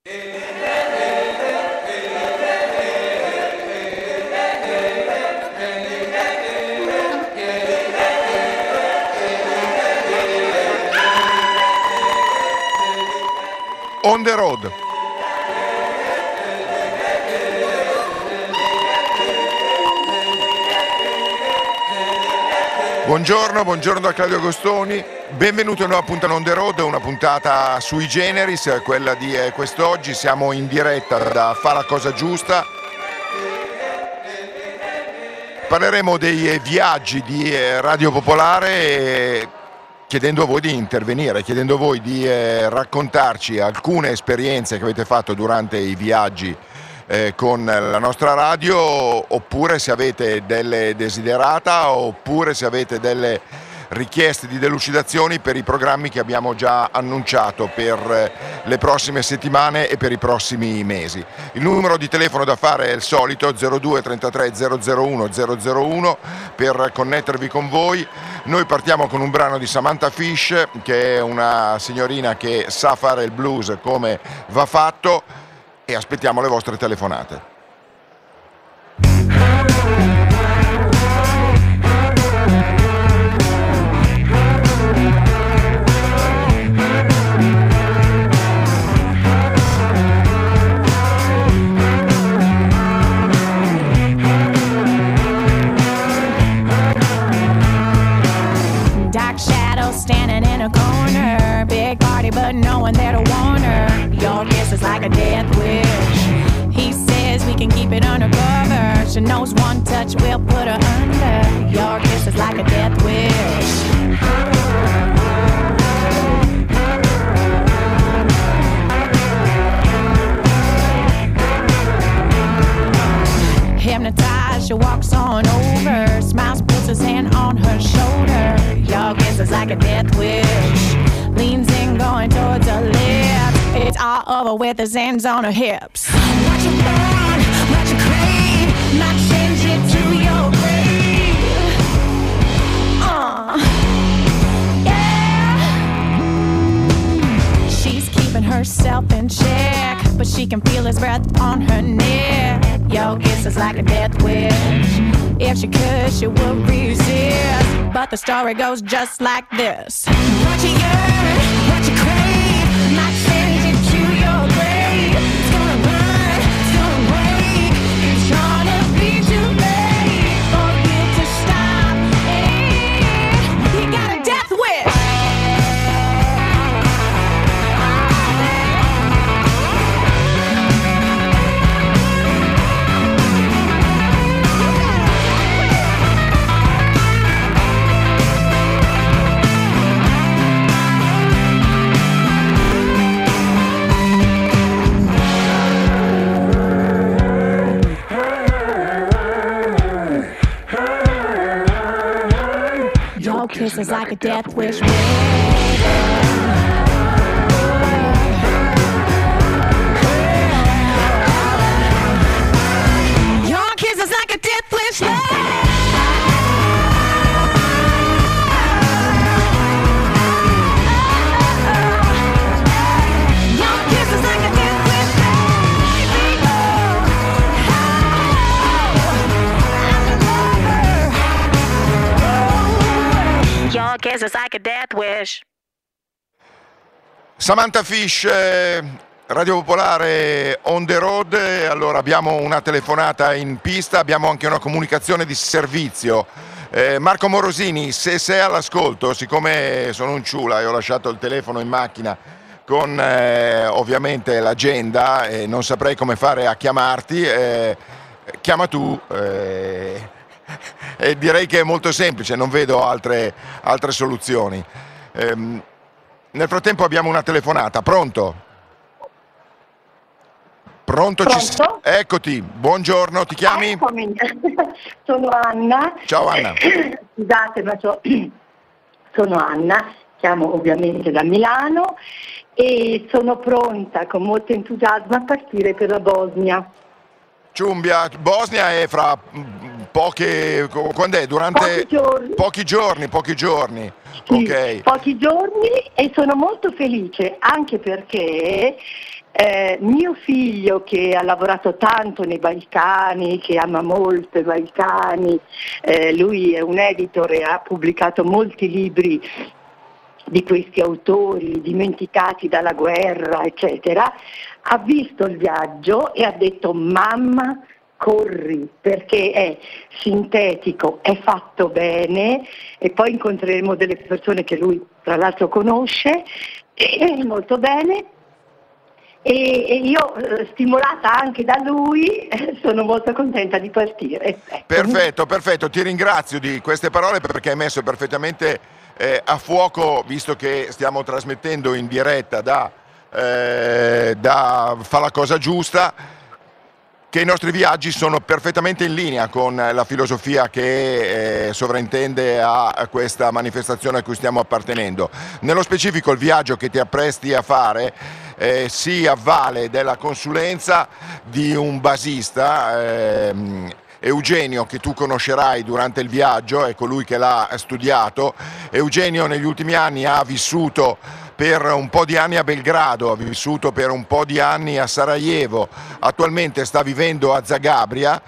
On the road. Buongiorno da Claudio Agostoni, benvenuti a una nuova puntata On the road, una puntata sui generis, quella di quest'oggi. Siamo in diretta da Fa la cosa giusta. Parleremo dei viaggi di Radio Popolare, chiedendo a voi di intervenire, chiedendo a voi di raccontarci alcune esperienze che avete fatto durante i viaggi con la nostra radio, oppure se avete delle desiderata, oppure se avete delle richieste di delucidazioni per i programmi che abbiamo già annunciato per le prossime settimane e per i prossimi mesi. Il numero di telefono da fare è il solito 02 33 001 001 per connettervi con voi. Noi partiamo con un brano di Samantha Fish, che è una signorina che sa fare il blues come va fatto, e aspettiamo le vostre telefonate. Dark shadow standing in a corner, big party but no one there to warn her. Your kiss is like a death wish. He says we can keep it undercover. She knows one touch will put her under. Your kiss is like a death wish. Hypnotized, she walks on over, smiles, puts his hand on her shoulder. Your kiss is like a death wish. Leans in, going towards her lips. It's all over with his hands on her hips. Watch you burn, watch you crave, not change it to your grave. Yeah. She's keeping herself in check, but she can feel his breath on her neck. Your kiss is like a death wish. If she could, she would resist, but the story goes just like this. What you yearn, what you crave, not change it to your grave. It's gonna burn, it's gonna break, it's gonna be too late for you to stop it. You got a death wish. Your kiss is like a death wish. Your kiss is like a death wish. Your kiss is like a death wish. Samantha Fish, Radio Popolare On the road. Allora, abbiamo una telefonata in pista, abbiamo anche una comunicazione di servizio. Marco Morosini, se sei all'ascolto, siccome sono un ciula e ho lasciato il telefono in macchina con ovviamente l'agenda e non saprei come fare a chiamarti, chiama tu. E direi che è molto semplice, non vedo altre soluzioni. Nel frattempo abbiamo una telefonata. Pronto? Pronto? Eccoti, buongiorno, ti chiami? Eccomi. Sono Anna. Ciao Anna. Scusate, ma sono Anna, chiamo ovviamente da Milano e sono pronta con molto entusiasmo a partire per la Bosnia. Ciumbia, Bosnia è fra poche, quando è? Durante pochi giorni. Sì, Ok. pochi giorni, e sono molto felice anche perché Mio figlio, che ha lavorato tanto nei Balcani, che ama molto i Balcani, lui è un editor e ha pubblicato molti libri di questi autori dimenticati dalla guerra, eccetera, ha visto il viaggio e ha detto: mamma, corri, perché è sintetico, è fatto bene, e poi incontreremo delle persone che lui tra l'altro conosce molto bene. E io, stimolata anche da lui, sono molto contenta di partire. Perfetto, ti ringrazio di queste parole, perché hai messo perfettamente a fuoco, visto che stiamo trasmettendo in diretta da Fa la cosa giusta, che i nostri viaggi sono perfettamente in linea con la filosofia che sovrintende a questa manifestazione a cui stiamo appartenendo. Nello specifico, il viaggio che ti appresti a fare si avvale della consulenza di un basista, Eugenio, che tu conoscerai durante il viaggio, è colui che l'ha studiato. Eugenio negli ultimi anni ha vissuto per un po' di anni a Belgrado, ha vissuto per un po' di anni a Sarajevo, attualmente sta vivendo a Zagabria.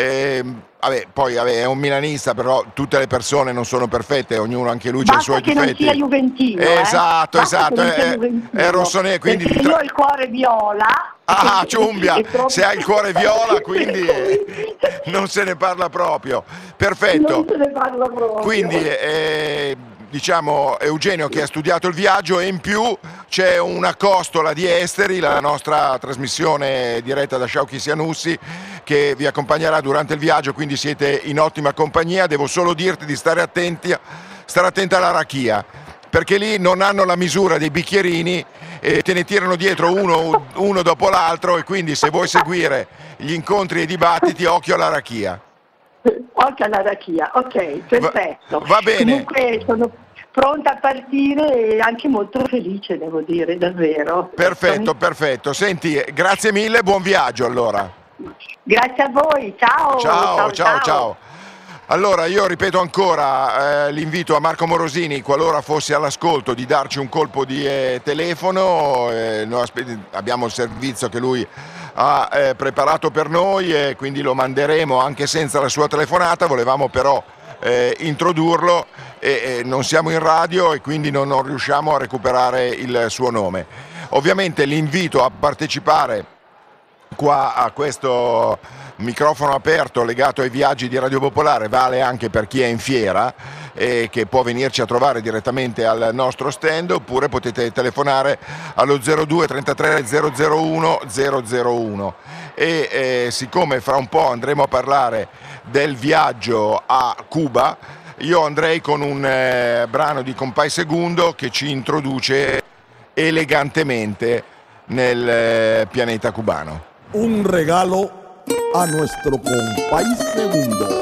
Poi è un milanista, però tutte le persone non sono perfette, ognuno, anche lui, c'ha i suoi difetti. Basta che non sia juventino. Esatto, è rossonero, quindi io ho il cuore viola. Ah, ciumbia, se hai il cuore viola, quindi non se ne parla proprio. Perfetto. Non se ne parla proprio. Quindi diciamo Eugenio che ha studiato il viaggio, e in più c'è una costola di esteri, la nostra trasmissione diretta da Shauki Sianussi, che vi accompagnerà durante il viaggio, quindi siete in ottima compagnia. Devo solo dirti di stare attenta alla rachia, perché lì non hanno la misura dei bicchierini e te ne tirano dietro uno dopo l'altro, e quindi se vuoi seguire gli incontri e i dibattiti, occhio alla rachia. Occhio alla rachia, ok, perfetto. Va bene. Comunque sono pronta a partire e anche molto felice, devo dire, davvero. Perfetto. Senti, grazie mille, buon viaggio allora. Grazie a voi, ciao. Allora, io ripeto ancora l'invito a Marco Morosini, qualora fosse all'ascolto, di darci un colpo di telefono. Noi abbiamo il servizio che lui ha preparato per noi, e quindi lo manderemo anche senza la sua telefonata. Volevamo però introdurlo, e non siamo in radio e quindi non riusciamo a recuperare il suo nome. Ovviamente l'invito a partecipare qua a questo microfono aperto legato ai viaggi di Radio Popolare vale anche per chi è in fiera e che può venirci a trovare direttamente al nostro stand, oppure potete telefonare allo 02 33 001 001. E siccome fra un po' andremo a parlare del viaggio a Cuba, io andrei con un brano di Compay Segundo che ci introduce elegantemente nel pianeta cubano. Un regalo a nuestro Compay Segundo.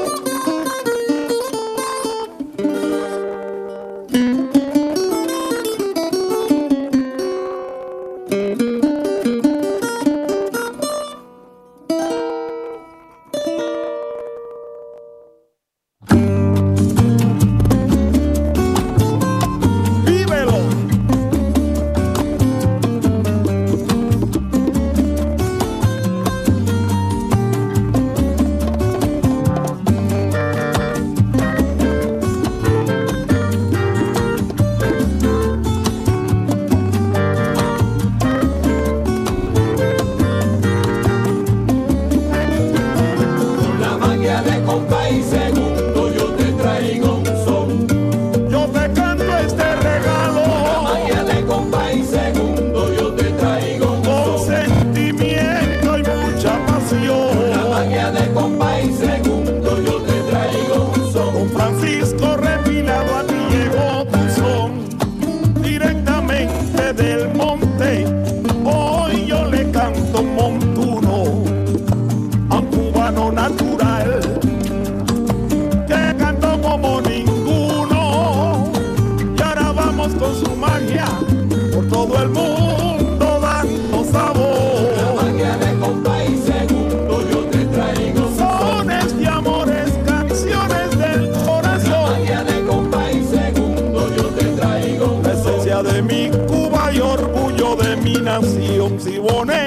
de mi Cuba y orgullo de mi nación. Si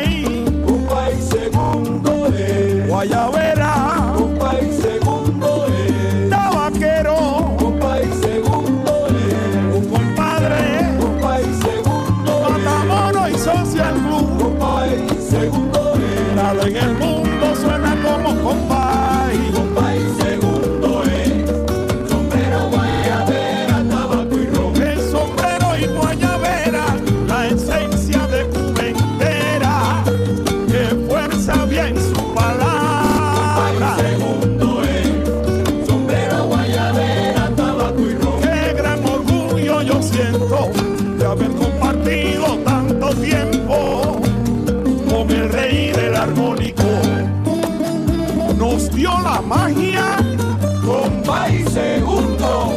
siento de haber compartido tanto tiempo con el rey del armónico. Nos dio la magia Compay Segundo.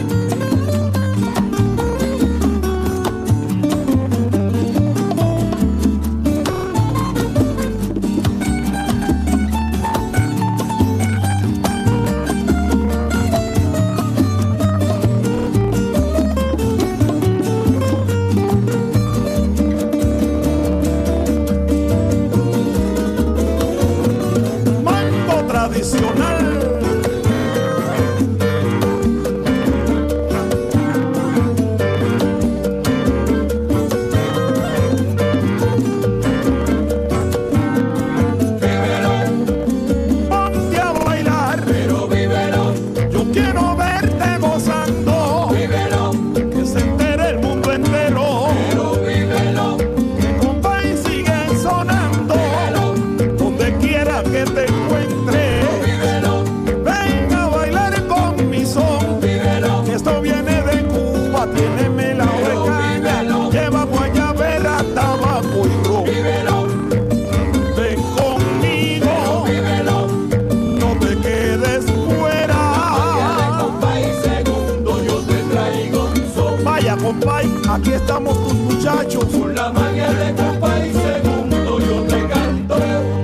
Aquí estamos tus muchachos. Con la magia de Compay Segundo yo te canto.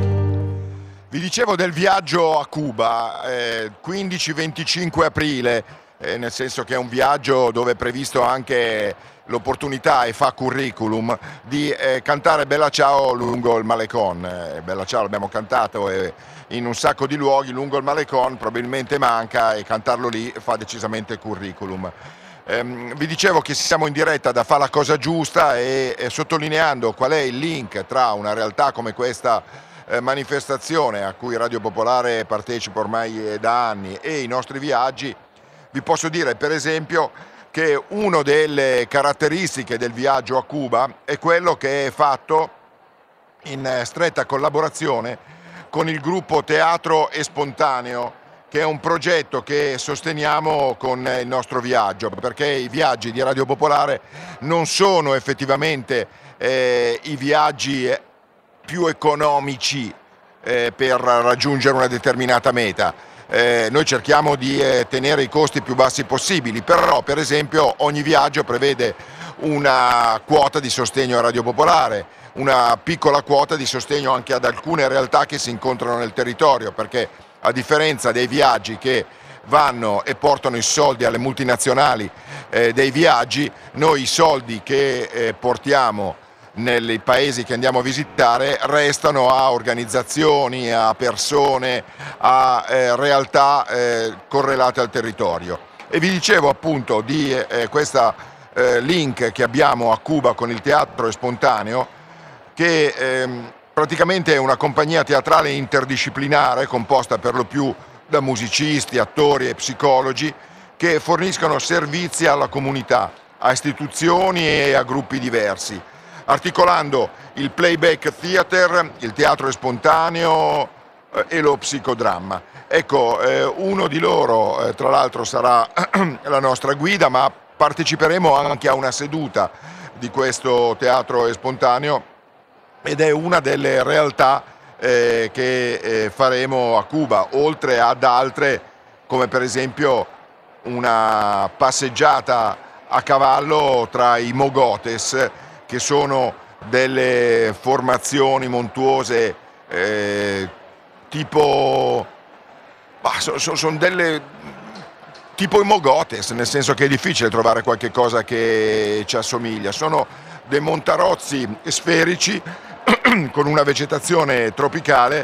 Vi dicevo del viaggio a Cuba, 15-25 aprile, nel senso che è un viaggio dove è previsto anche l'opportunità, e fa curriculum, di cantare Bella Ciao lungo il Malecón. Bella Ciao l'abbiamo cantato in un sacco di luoghi lungo il Malecón, probabilmente manca, e cantarlo lì fa decisamente curriculum. Vi dicevo che siamo in diretta da Fa la Cosa Giusta e sottolineando qual è il link tra una realtà come questa manifestazione a cui Radio Popolare partecipa ormai da anni e i nostri viaggi, vi posso dire per esempio che una delle caratteristiche del viaggio a Cuba è quello che è fatto in stretta collaborazione con il gruppo Teatro Espontaneo, che è un progetto che sosteniamo con il nostro viaggio, perché i viaggi di Radio Popolare non sono effettivamente i viaggi più economici per raggiungere una determinata meta. Noi cerchiamo di tenere i costi più bassi possibili, però per esempio ogni viaggio prevede una quota di sostegno a Radio Popolare, una piccola quota di sostegno anche ad alcune realtà che si incontrano nel territorio, perché a differenza dei viaggi che vanno e portano i soldi alle multinazionali dei viaggi, noi i soldi che portiamo nei paesi che andiamo a visitare restano a organizzazioni, a persone, a realtà correlate al territorio. E vi dicevo appunto di questa link che abbiamo a Cuba con il Teatro Espontaneo, che praticamente è una compagnia teatrale interdisciplinare composta per lo più da musicisti, attori e psicologi che forniscono servizi alla comunità, a istituzioni e a gruppi diversi, articolando il playback theater, il teatro espontaneo e lo psicodramma. Ecco, uno di loro tra l'altro sarà la nostra guida, ma parteciperemo anche a una seduta di questo teatro espontaneo ed è una delle realtà che faremo a Cuba, oltre ad altre come per esempio una passeggiata a cavallo tra i mogotes, che sono delle formazioni montuose tipo sono delle tipo i mogotes, nel senso che è difficile trovare qualche cosa che ci assomiglia. Sono dei montarozzi sferici con una vegetazione tropicale,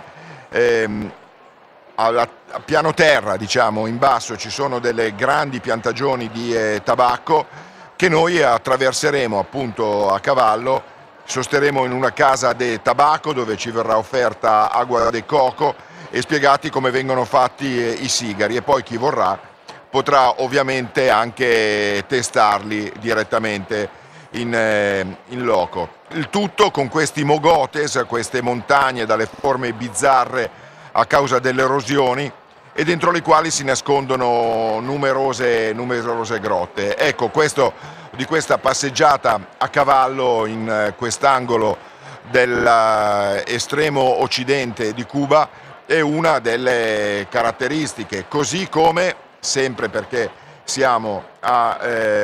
a piano terra, diciamo, in basso ci sono delle grandi piantagioni di tabacco che noi attraverseremo appunto a cavallo, sosteremo in una casa de tabacco dove ci verrà offerta acqua de coco e spiegati come vengono fatti i sigari, e poi chi vorrà potrà ovviamente anche testarli direttamente in loco. Il tutto con questi mogotes, queste montagne dalle forme bizzarre a causa delle erosioni, e dentro le quali si nascondono numerose grotte. Ecco, questo di questa passeggiata a cavallo in quest'angolo dell'estremo occidente di Cuba è una delle caratteristiche, così come, sempre perché siamo a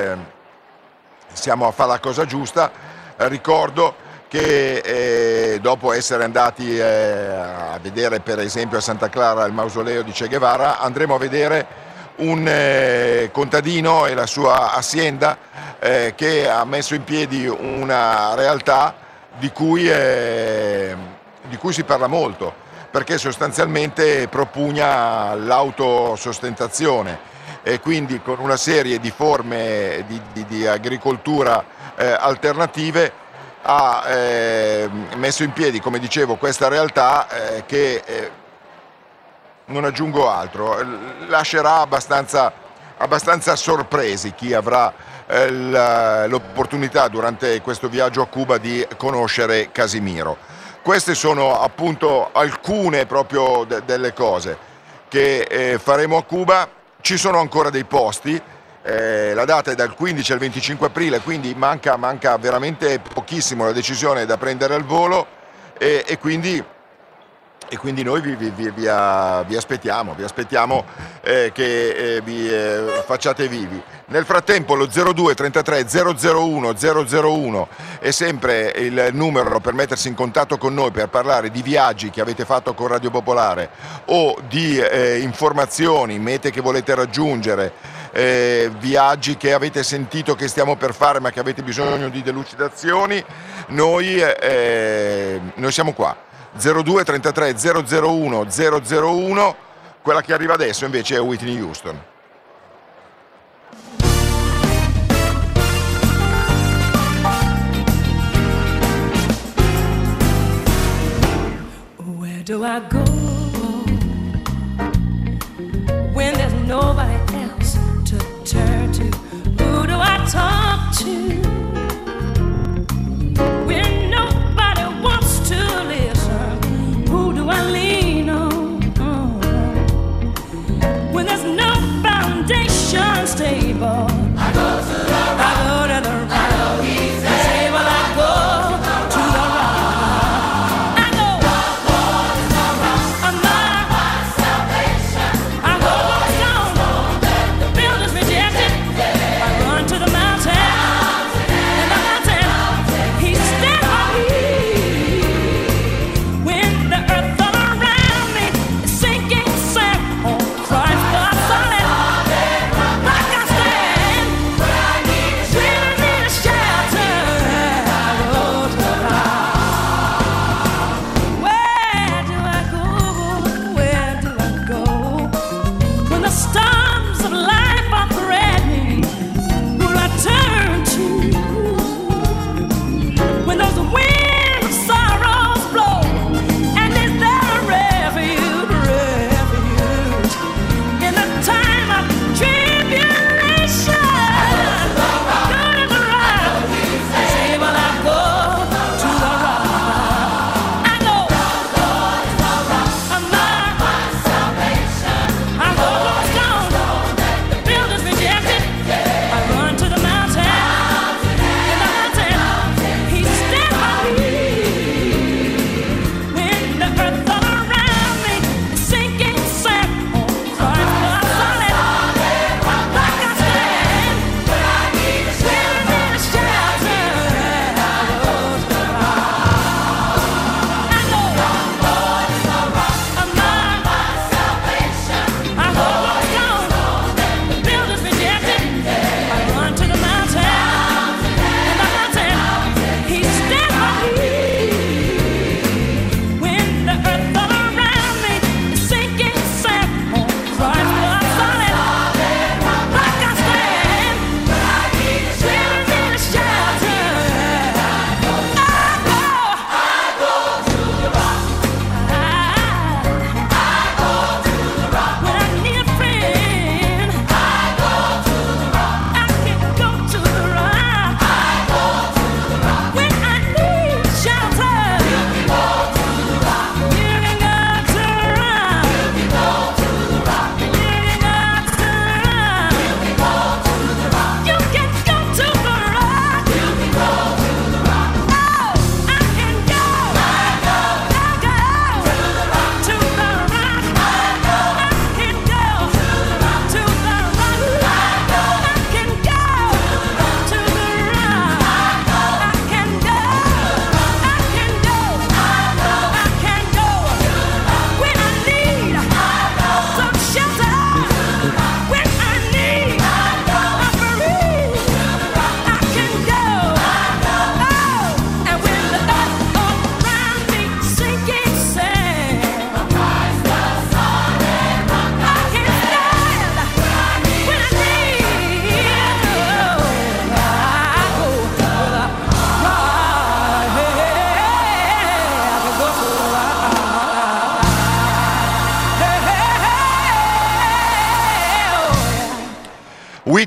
fare la cosa giusta, ricordo che dopo essere andati a vedere per esempio a Santa Clara il mausoleo di Che Guevara, andremo a vedere un contadino e la sua azienda che ha messo in piedi una realtà di cui si parla molto, perché sostanzialmente propugna l'autosostentazione e quindi con una serie di forme di agricoltura alternative ha messo in piedi, come dicevo, questa realtà che non aggiungo altro, lascerà abbastanza sorpresi chi avrà l'opportunità durante questo viaggio a Cuba di conoscere Casimiro. Queste sono appunto alcune proprio delle cose che faremo a Cuba. Ci sono ancora dei posti, la data è dal 15 al 25 aprile, quindi manca veramente pochissimo, la decisione è da prendere al volo e quindi noi vi aspettiamo che vi facciate vivi. Nel frattempo lo 02 33 001 001 è sempre il numero per mettersi in contatto con noi per parlare di viaggi che avete fatto con Radio Popolare o di informazioni, mete che volete raggiungere, viaggi che avete sentito che stiamo per fare ma che avete bisogno di delucidazioni. Noi siamo qua. 02 33 001 001. Quella che arriva adesso invece è Whitney Houston. Where do I go when there's nobody else to turn to? Who do I talk to when nobody wants to listen? Who do I lean on when there's no foundation stable? I go to the rock. I go to the rock. I go easy. Stable, I go to the rock. I go. Rock, rock, rock,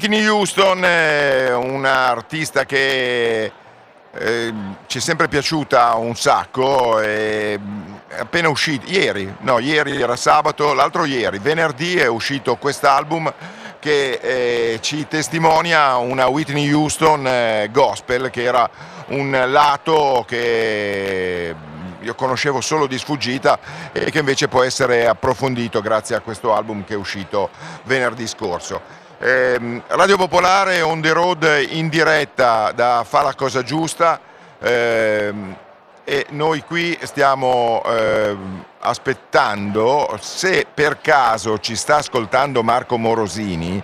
Whitney Houston, un artista che ci è sempre piaciuta un sacco, è appena uscito ieri era sabato, l'altro ieri, venerdì, è uscito quest'album che ci testimonia una Whitney Houston gospel, che era un lato che io conoscevo solo di sfuggita e che invece può essere approfondito grazie a questo album che è uscito venerdì scorso. Radio Popolare on the road in diretta da Fa la cosa giusta, e noi qui stiamo aspettando, se per caso ci sta ascoltando Marco Morosini,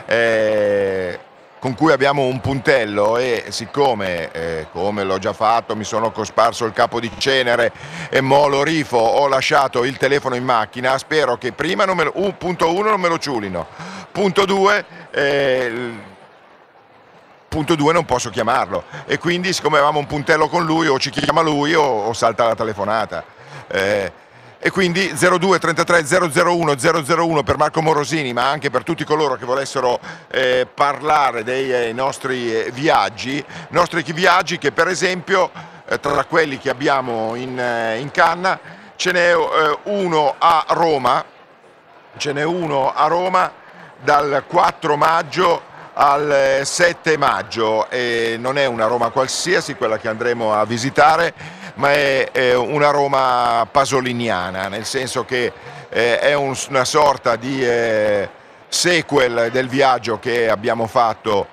con cui abbiamo un puntello, e siccome come l'ho già fatto, mi sono cosparso il capo di cenere e mo lo rifo, ho lasciato il telefono in macchina, spero che prima punto 1 non me lo ciulino, punto 2 non posso chiamarlo, e quindi siccome avevamo un puntello con lui, o ci chiama lui o salta la telefonata, e quindi 02 33 001 001 per Marco Morosini, ma anche per tutti coloro che volessero parlare dei nostri viaggi che per esempio tra quelli che abbiamo in canna ce n'è uno a Roma dal 4 maggio al 7 maggio, e non è una Roma qualsiasi quella che andremo a visitare, ma è una Roma pasoliniana, nel senso che è una sorta di sequel del viaggio che abbiamo fatto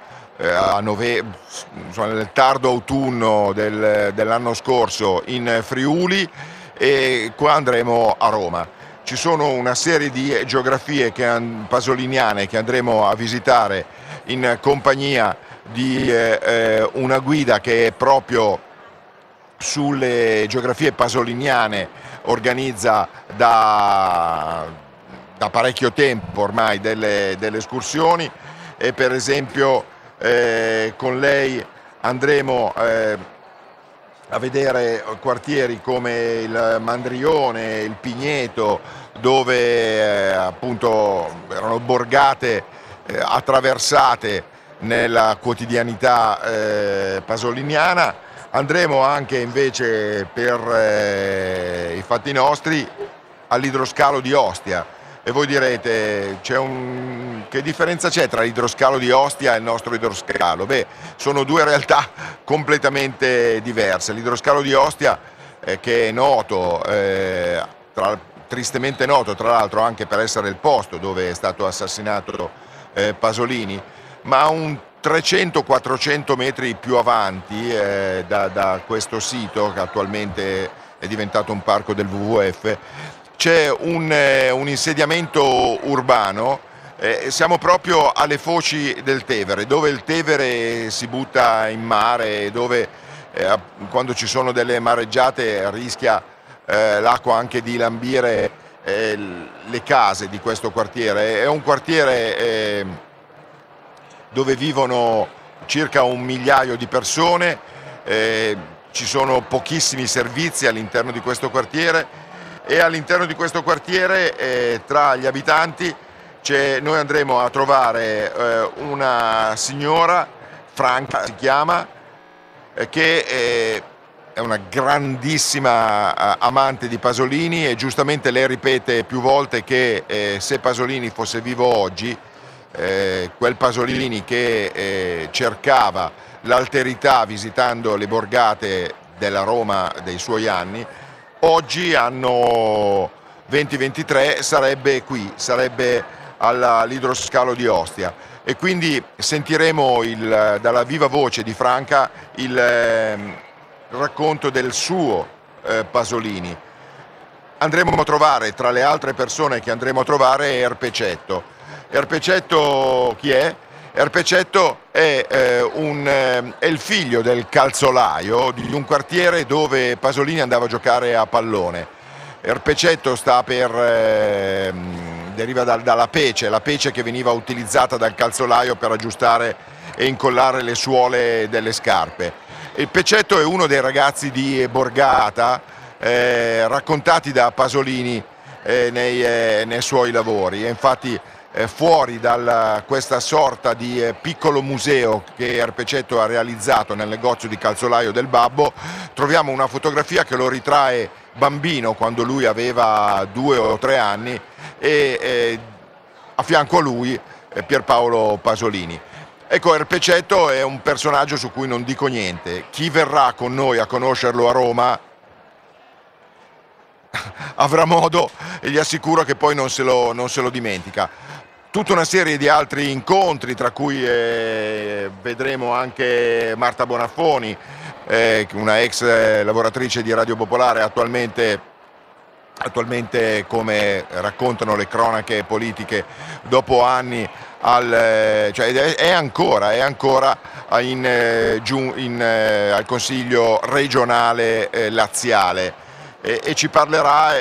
nel tardo autunno dell'anno scorso in Friuli, e qua andremo a Roma. Ci sono una serie di geografie pasoliniane che andremo a visitare in compagnia di una guida che è proprio sulle geografie pasoliniane, organizza da parecchio tempo ormai delle escursioni, e per esempio con lei andremo a vedere quartieri come il Mandrione, il Pigneto, dove appunto erano borgate attraversate nella quotidianità pasoliniana. Andremo anche invece per i fatti nostri all'idroscalo di Ostia, e voi direte che differenza c'è tra l'idroscalo di Ostia e il nostro idroscalo? Beh, sono due realtà completamente diverse. L'idroscalo di Ostia che è noto, tristemente noto tra l'altro anche per essere il posto dove è stato assassinato Pasolini, ma un 300-400 metri più avanti da questo sito, che attualmente è diventato un parco del WWF, c'è un insediamento urbano. Siamo proprio alle foci del Tevere, dove il Tevere si butta in mare, dove quando ci sono delle mareggiate rischia l'acqua anche di lambire le case di questo quartiere. È un quartiere dove vivono circa 1 migliaio di persone, ci sono pochissimi servizi all'interno di questo quartiere, e all'interno di questo quartiere tra gli abitanti noi andremo a trovare una signora, Franca si chiama, che è una grandissima amante di Pasolini, e giustamente lei ripete più volte che se Pasolini fosse vivo oggi, quel Pasolini che cercava l'alterità visitando le borgate della Roma dei suoi anni, oggi, anno 2023, sarebbe qui, sarebbe all'idroscalo di Ostia, e quindi sentiremo dalla viva voce di Franca il racconto del suo Pasolini. Andremo a trovare, tra le altre persone che andremo a trovare, Erpecetto. Erpecetto chi è? Erpecetto è il figlio del calzolaio di un quartiere dove Pasolini andava a giocare a pallone. Erpecetto deriva dalla pece, la pece che veniva utilizzata dal calzolaio per aggiustare e incollare le suole delle scarpe. Il Pecetto è uno dei ragazzi di borgata raccontati da Pasolini nei suoi lavori, e infatti fuori da questa sorta di piccolo museo che Erpecetto ha realizzato nel negozio di calzolaio del babbo, troviamo una fotografia che lo ritrae bambino, quando lui aveva 2 o 3 anni, e a fianco a lui Pierpaolo Pasolini. Ecco, Erpecetto è un personaggio su cui non dico niente. Chi verrà con noi a conoscerlo a Roma avrà modo, e gli assicuro che poi non se lo dimentica. Tutta una serie di altri incontri, tra cui vedremo anche Marta Bonaffoni, una ex lavoratrice di Radio Popolare, attualmente, come raccontano le cronache politiche, dopo anni cioè è ancora al Consiglio regionale laziale, e ci parlerà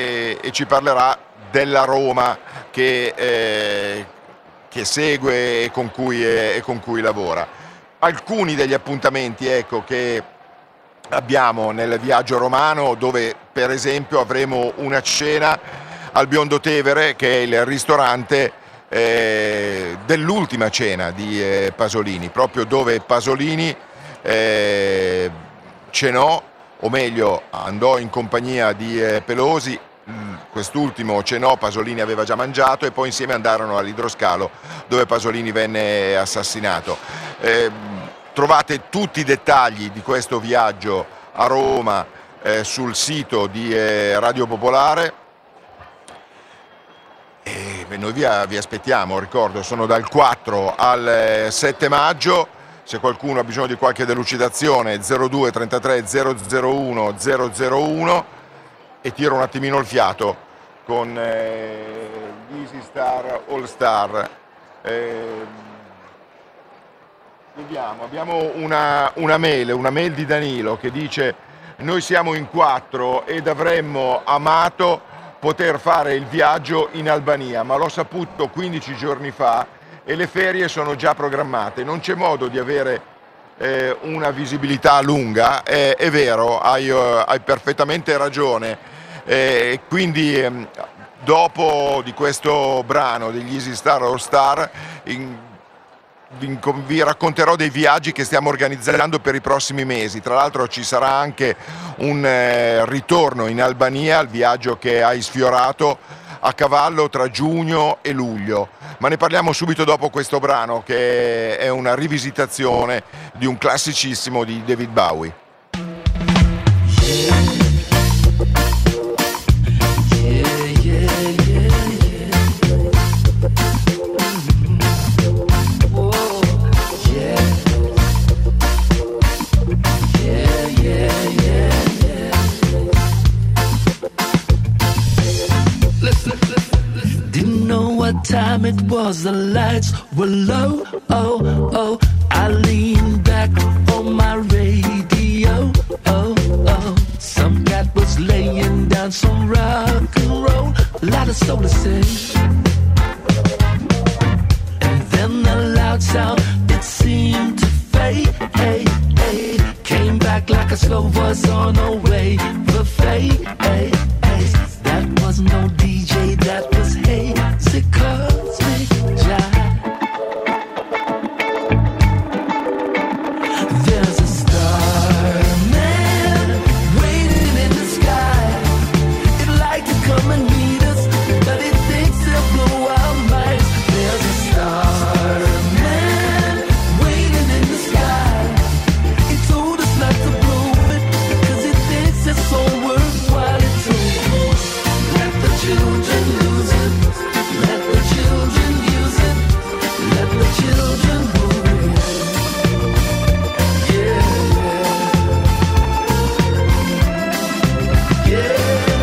della Roma che segue e con cui lavora. Alcuni degli appuntamenti, ecco, che abbiamo nel viaggio romano, dove per esempio avremo una cena al Biondo Tevere, che è il ristorante dell'ultima cena di Pasolini, proprio dove Pasolini cenò, o meglio andò in compagnia di Pelosi. Quest'ultimo cenò, Pasolini aveva già mangiato, e poi insieme andarono all'Idroscalo, dove Pasolini venne assassinato. Trovate tutti i dettagli di questo viaggio a Roma sul sito di Radio Popolare, e noi vi aspettiamo. Ricordo, sono dal 4 al 7 maggio. Se qualcuno ha bisogno di qualche delucidazione, 02 33 001 001, e tiro un attimino il fiato con gli Easy Star All Star. Vediamo, abbiamo una mail di Danilo che dice: noi siamo in 4 ed avremmo amato poter fare il viaggio in Albania, ma l'ho saputo 15 giorni fa e le ferie sono già programmate, non c'è modo di avere una visibilità lunga. È vero, hai perfettamente ragione. Quindi dopo di questo brano degli Easy Star All Star vi racconterò dei viaggi che stiamo organizzando per i prossimi mesi. Tra l'altro ci sarà anche un ritorno in Albania, il viaggio che hai sfiorato, a cavallo tra giugno e luglio, ma ne parliamo subito dopo questo brano, che è una rivisitazione di un classicissimo di David Bowie. Time it was, the lights were low, oh, oh, I leaned back on my radio, oh, oh, some cat was laying down some rock and roll, a lot of soul to say, and then the loud sound, it seemed to fade, hey, hey, came back like a slow voice on a wave of fade, hey, hey, that was no DJ, that was hazy cosmic jive. There's a starman waiting in the sky. It'd like to come and meet us, but it thinks it'll blow our minds. There's a starman waiting in the sky. It told us not to blow it, cause it thinks it's so worthwhile. It told us, let the children lose it. Let the children use it. Let the children move it. Yeah, yeah, yeah,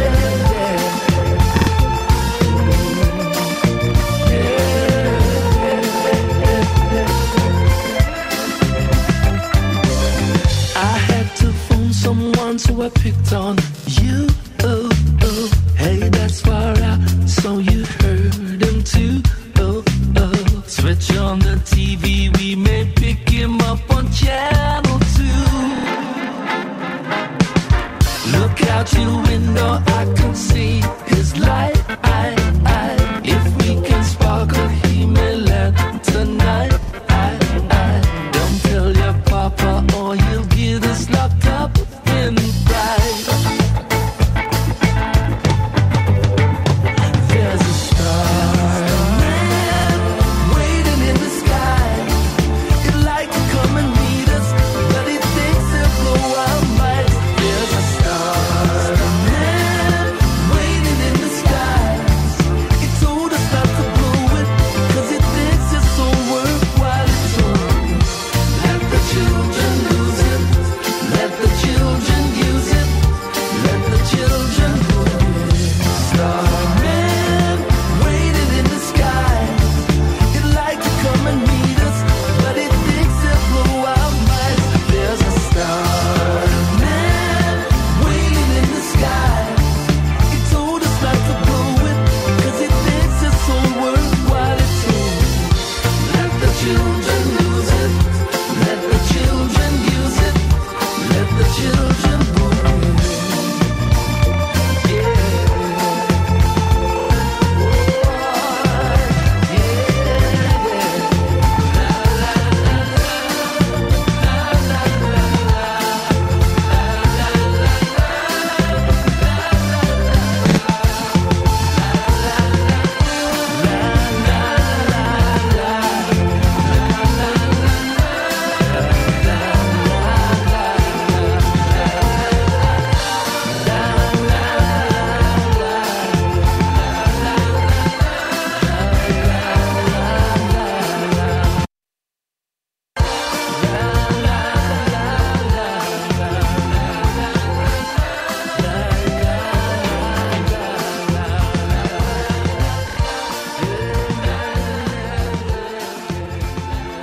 yeah. I had to phone someone, so I picked on you. Oh, oh. Hey, that's far out, so you heard him too. Oh, oh. Switch on the TV, we may pick him up on channel 2. Look out your window, I can see his light. If we can sparkle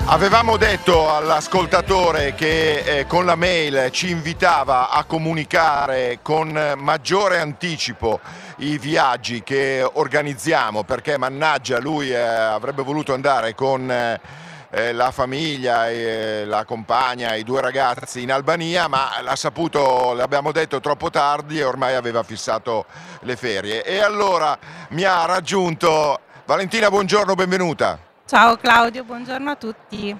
Avevamo detto all'ascoltatore che con la mail ci invitava a comunicare con maggiore anticipo i viaggi che organizziamo, perché mannaggia lui avrebbe voluto andare con la famiglia, la compagna, i 2 ragazzi in Albania, ma l'ha saputo, l'abbiamo detto, troppo tardi e ormai aveva fissato le ferie. E allora mi ha raggiunto Valentina, buongiorno, benvenuta. Ciao Claudio, buongiorno a tutti.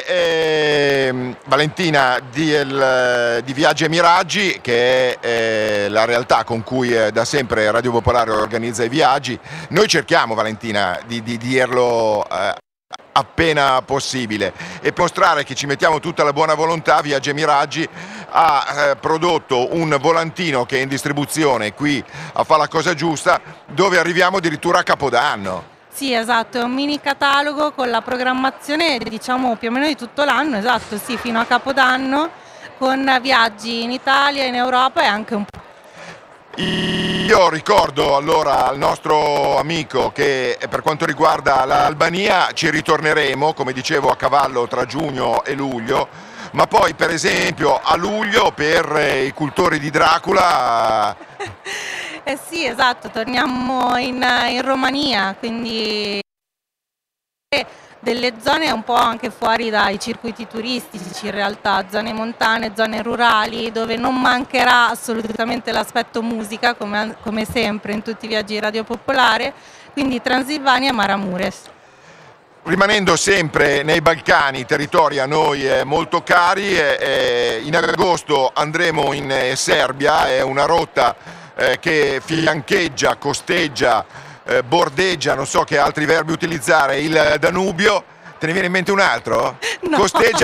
Valentina di Viaggi e Miraggi, che è la realtà con cui da sempre Radio Popolare organizza i viaggi. Noi cerchiamo, Valentina, di dirlo appena possibile, e per mostrare che ci mettiamo tutta la buona volontà, Viaggi e Miraggi ha prodotto un volantino che è in distribuzione qui a Fa la Cosa Giusta, dove arriviamo addirittura a Capodanno. Sì, esatto, è un mini catalogo con la programmazione, diciamo, più o meno di tutto l'anno, esatto, sì, fino a Capodanno, con viaggi in Italia, in Europa e anche un po'. Io ricordo allora al nostro amico che per quanto riguarda l'Albania ci ritorneremo, come dicevo, a cavallo tra giugno e luglio, ma poi per esempio a luglio per i cultori di Dracula... Eh sì, esatto, torniamo in Romania, quindi delle zone un po' anche fuori dai circuiti turistici, in realtà, zone montane, zone rurali, dove non mancherà assolutamente l'aspetto musica, come sempre in tutti i viaggi di Radio Popolare, quindi Transilvania e Maramureş. Rimanendo sempre nei Balcani, territori a noi molto cari, in agosto andremo in Serbia, è una rotta che fiancheggia, costeggia, bordeggia, non so che altri verbi utilizzare, il Danubio. Te ne viene in mente un altro? No. Costeggia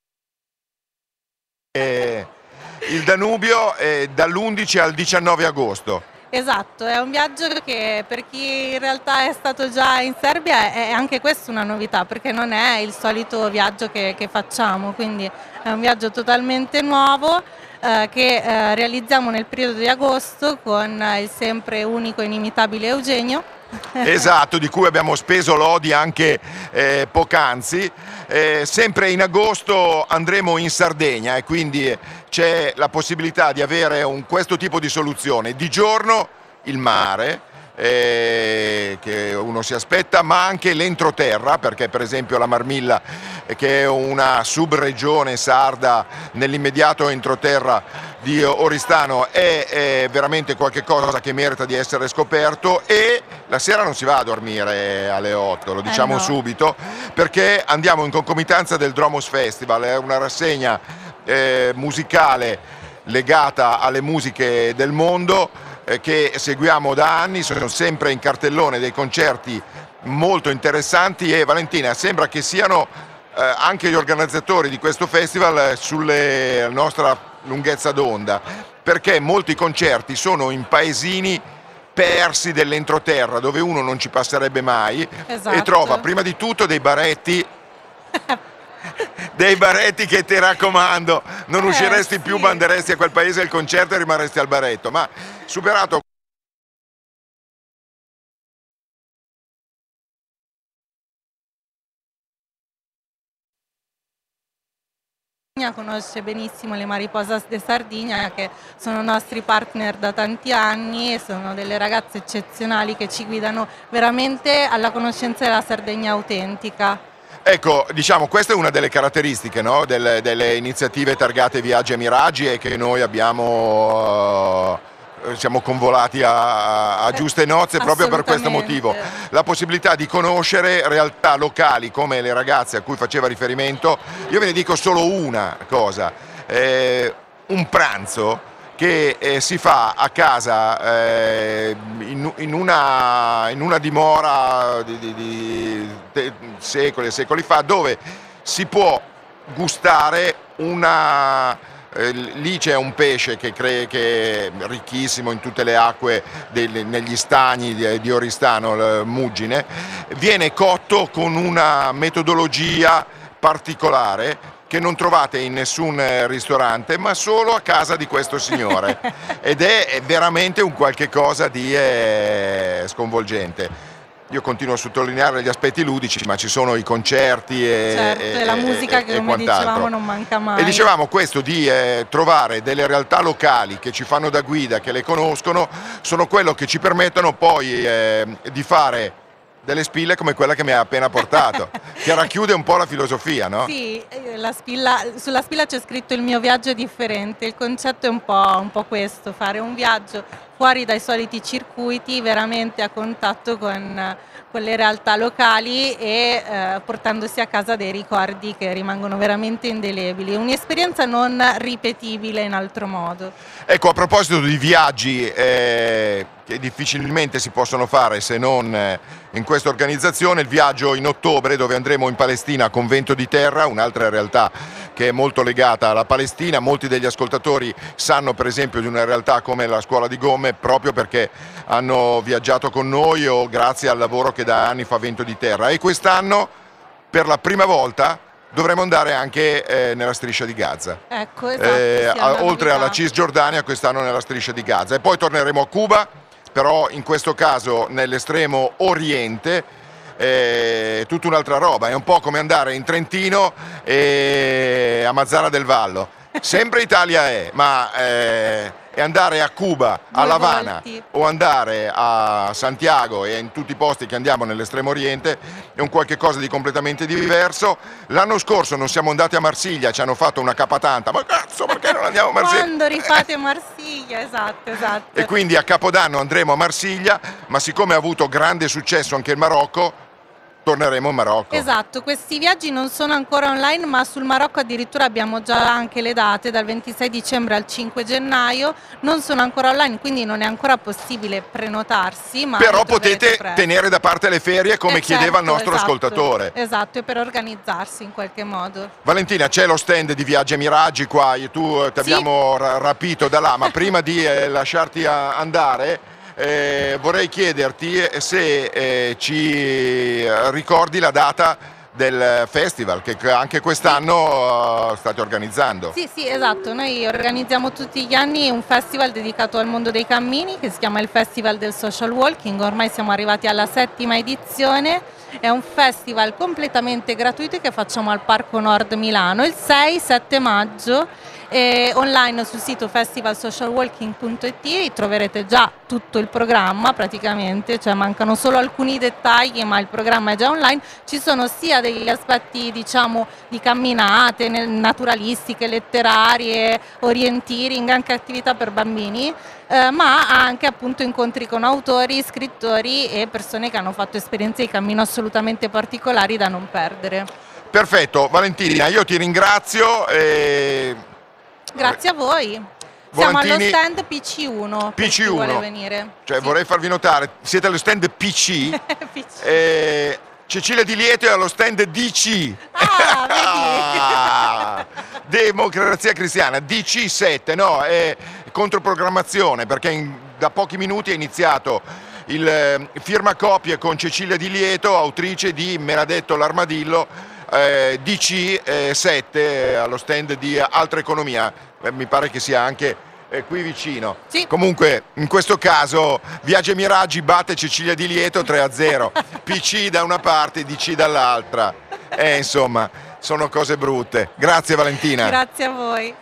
il Danubio dall'11 al 19 agosto. Esatto, è un viaggio che per chi in realtà è stato già in Serbia è anche questa una novità, perché non è il solito viaggio che facciamo, quindi è un viaggio totalmente nuovo che realizziamo nel periodo di agosto con il sempre unico e inimitabile Eugenio. Esatto, di cui abbiamo speso lodi anche poc'anzi. Sempre in agosto andremo in Sardegna e quindi c'è la possibilità di avere questo tipo di soluzione. Di giorno il mare, che uno si aspetta, ma anche l'entroterra, perché per esempio la Marmilla, che è una subregione sarda nell'immediato entroterra di Oristano, è veramente qualche cosa che merita di essere scoperto. E la sera non si va a dormire alle 8, lo diciamo no. Subito, perché andiamo in concomitanza del Dromos Festival, è una rassegna musicale legata alle musiche del mondo che seguiamo da anni. Sono sempre in cartellone dei concerti molto interessanti e Valentina, sembra che siano anche gli organizzatori di questo festival sulla nostra lunghezza d'onda, perché molti concerti sono in paesini persi dell'entroterra dove uno non ci passerebbe mai. Esatto. E trova prima di tutto dei baretti che ti raccomando non usciresti più, sì. ma anderesti a quel paese al concerto e rimarresti al baretto. Ma superato conosce benissimo le Mariposas de Sardegna, che sono nostri partner da tanti anni e sono delle ragazze eccezionali che ci guidano veramente alla conoscenza della Sardegna autentica. ecco, diciamo, questa è una delle caratteristiche, no? delle iniziative targate Viaggi e Miraggi, e che noi abbiamo siamo convolati a giuste nozze proprio per questo motivo. La possibilità di conoscere realtà locali come le ragazze a cui faceva riferimento. Io ve ne dico solo una cosa, un pranzo che si fa a casa in una dimora di secoli e secoli fa, dove si può gustare lì c'è un pesce che è ricchissimo in tutte le acque negli stagni di Oristano, Muggine, viene cotto con una metodologia particolare che non trovate in nessun ristorante, ma solo a casa di questo signore, ed è veramente un qualche cosa di sconvolgente. io continuo a sottolineare gli aspetti ludici, ma ci sono i concerti e la musica che come dicevamo non manca mai. E dicevamo questo di trovare delle realtà locali che ci fanno da guida, che le conoscono, sono quello che ci permettono poi di fare delle spille come quella che mi ha appena portato, che racchiude un po' la filosofia, no? Sì, sulla spilla c'è scritto il mio viaggio è differente, il concetto è un po' questo, fare un viaggio fuori dai soliti circuiti, veramente a contatto con le realtà locali e portandosi a casa dei ricordi che rimangono veramente indelebili, un'esperienza non ripetibile in altro modo. Ecco, a proposito di viaggi che difficilmente si possono fare se non in questa organizzazione, il viaggio in ottobre dove andremo in Palestina a Convento di Terra, un'altra realtà che è molto legata alla Palestina. Molti degli ascoltatori sanno per esempio di una realtà come la Scuola di Gomme proprio perché hanno viaggiato con noi o grazie al lavoro che da anni fa Vento di Terra, e quest'anno per la prima volta dovremo andare anche nella striscia di Gaza. Ecco, esatto, oltre alla Cisgiordania, quest'anno nella striscia di Gaza, e poi torneremo a Cuba, però in questo caso nell'estremo oriente. Tutta un'altra roba, è un po' come andare in Trentino e a Mazzara del Vallo, sempre Italia ma e andare a Cuba, a La Habana o andare a Santiago e in tutti i posti che andiamo nell'estremo oriente è un qualche cosa di completamente diverso. L'anno scorso non siamo andati a Marsiglia, ci hanno fatto una capatanta, ma cazzo, perché non andiamo a Marsiglia? Quando rifate Marsiglia, esatto. E quindi a Capodanno andremo a Marsiglia, ma siccome ha avuto grande successo anche il Marocco, torneremo in Marocco. Esatto, questi viaggi non sono ancora online, ma sul Marocco addirittura abbiamo già anche le date, dal 26 dicembre al 5 gennaio, non sono ancora online, quindi non è ancora possibile prenotarsi. Ma però potete tenere da parte le ferie come chiedeva il nostro ascoltatore. Esatto, e per organizzarsi in qualche modo. Valentina, c'è lo stand di Viaggi e Miraggi qua, tu ti abbiamo rapito da là, ma prima di lasciarti andare, vorrei chiederti se ci ricordi la data del festival che anche quest'anno state organizzando. Sì, esatto, noi organizziamo tutti gli anni un festival dedicato al mondo dei cammini che si chiama il Festival del Social Walking, ormai siamo arrivati alla 7ª edizione, è un festival completamente gratuito che facciamo al Parco Nord Milano il 6-7 maggio. Online sul sito festivalsocialwalking.it troverete già tutto il programma praticamente, cioè mancano solo alcuni dettagli ma il programma è già online. Ci sono sia degli aspetti diciamo di camminate naturalistiche, letterarie, orienteering, anche attività per bambini, ma anche appunto incontri con autori, scrittori e persone che hanno fatto esperienze di cammino assolutamente particolari da non perdere. Perfetto, Valentina, io ti ringrazio. Grazie a voi. Siamo allo stand PC1. Per chi vuole venire. Cioè vorrei farvi notare, siete allo stand PC. PC. Cecilia Di Lieto è allo stand DC. Democrazia Cristiana, DC7, no, è controprogrammazione perché da pochi minuti è iniziato il firmacopie con Cecilia Di Lieto, autrice di Me l'ha detto l'armadillo. DC7 allo stand di Altra Economia, mi pare che sia anche qui vicino. Sì. Comunque in questo caso Viaggi e Miraggi batte Cecilia Di Lieto 3-0, PC da una parte, DC dall'altra, insomma sono cose brutte. Grazie Valentina. Grazie a voi.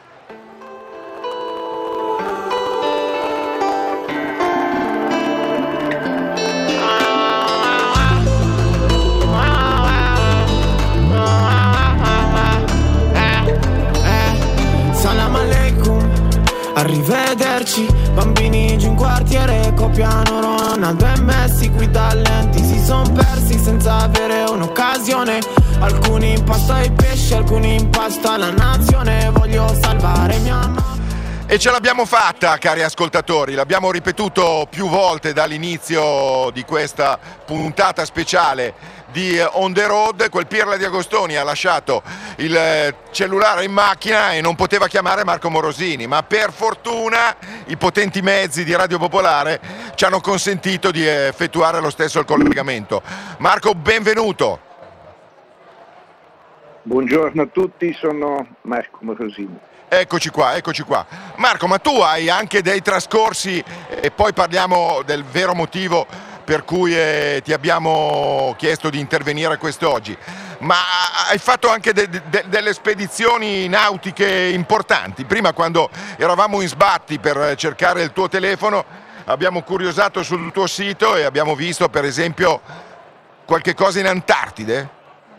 Arrivederci, bambini giù in quartiere copiano Ronaldo e Messi, qui talenti si son persi senza avere un'occasione. Alcuni in pasto ai pesci, alcuni in pasto alla nazione. Voglio salvare mia mamma. E ce l'abbiamo fatta, cari ascoltatori, l'abbiamo ripetuto più volte dall'inizio di questa puntata speciale di On The Road. Quel Pirla di Agostoni ha lasciato il cellulare in macchina e non poteva chiamare Marco Morosini, ma per fortuna i potenti mezzi di Radio Popolare ci hanno consentito di effettuare lo stesso il collegamento. Marco, benvenuto. Buongiorno a tutti, sono Marco Morosini. Eccoci qua. Marco, ma tu hai anche dei trascorsi, e poi parliamo del vero motivo per cui ti abbiamo chiesto di intervenire quest'oggi. Ma hai fatto anche delle spedizioni nautiche importanti. Prima, quando eravamo in sbatti per cercare il tuo telefono, abbiamo curiosato sul tuo sito e abbiamo visto, per esempio, qualche cosa in Antartide.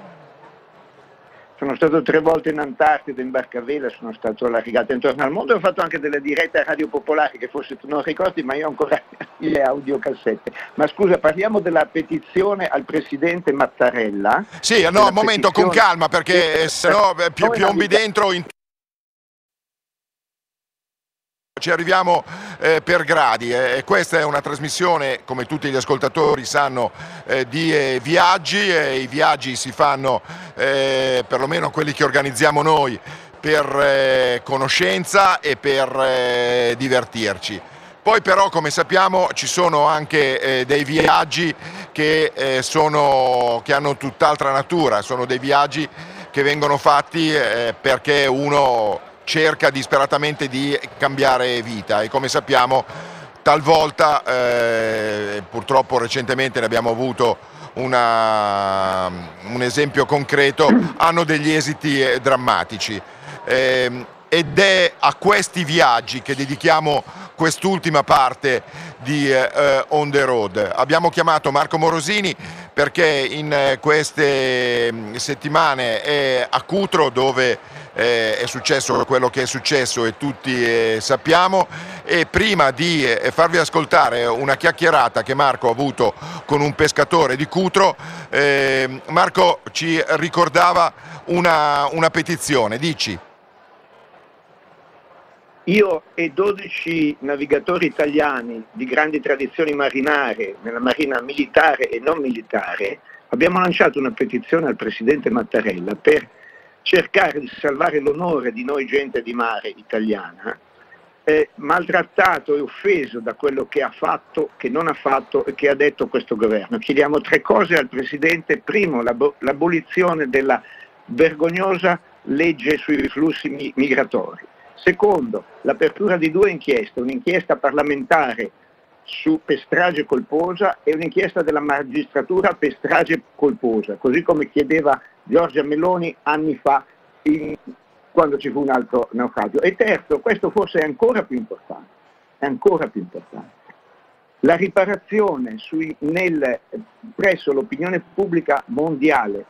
Sono stato 3 volte in Antartide, in barcavela, sono stato alla regata intorno al mondo, ho fatto anche delle dirette a Radio Popolare, che forse tu non ricordi, ma io ho ancora le audiocassette. Ma scusa, parliamo della petizione al Presidente Mattarella. Sì, no, un momento, con calma, perché sennò piombi dentro in... Ci arriviamo per gradi. Questa è una trasmissione, come tutti gli ascoltatori sanno, di viaggi. I viaggi si fanno, perlomeno quelli che organizziamo noi, per conoscenza e per divertirci. Poi però, come sappiamo, ci sono anche dei viaggi che hanno tutt'altra natura. Sono dei viaggi che vengono fatti perché uno cerca disperatamente di cambiare vita, e come sappiamo talvolta, purtroppo recentemente ne abbiamo avuto un esempio concreto, hanno degli esiti drammatici, ed è a questi viaggi che dedichiamo quest'ultima parte di On the Road. Abbiamo chiamato Marco Morosini perché in queste settimane è a Cutro, dove è successo quello che è successo e tutti sappiamo, e prima di farvi ascoltare una chiacchierata che Marco ha avuto con un pescatore di Cutro, Marco ci ricordava una petizione. Dici. Io e 12 navigatori italiani di grandi tradizioni marinare, nella marina militare e non militare, abbiamo lanciato una petizione al Presidente Mattarella per cercare di salvare l'onore di noi gente di mare italiana, maltrattato e offeso da quello che ha fatto, che non ha fatto e che ha detto questo governo. Chiediamo 3 cose al Presidente: primo, l'abolizione della vergognosa legge sui flussi migratori; secondo, l'apertura di 2 inchieste, un'inchiesta parlamentare per strage colposa e un'inchiesta della magistratura per strage colposa, così come chiedeva Giorgia Meloni anni fa quando ci fu un altro naufragio. E terzo, questo forse è ancora più importante, la riparazione presso l'opinione pubblica mondiale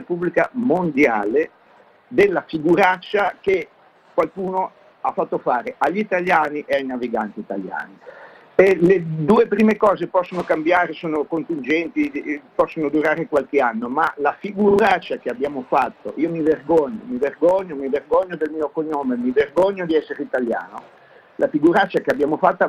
della figuraccia che qualcuno ha fatto fare agli italiani e ai naviganti italiani. E le 2 prime cose possono cambiare, sono contingenti, possono durare qualche anno, ma la figuraccia che abbiamo fatto, io mi vergogno del mio cognome, mi vergogno di essere italiano, la figuraccia che abbiamo fatta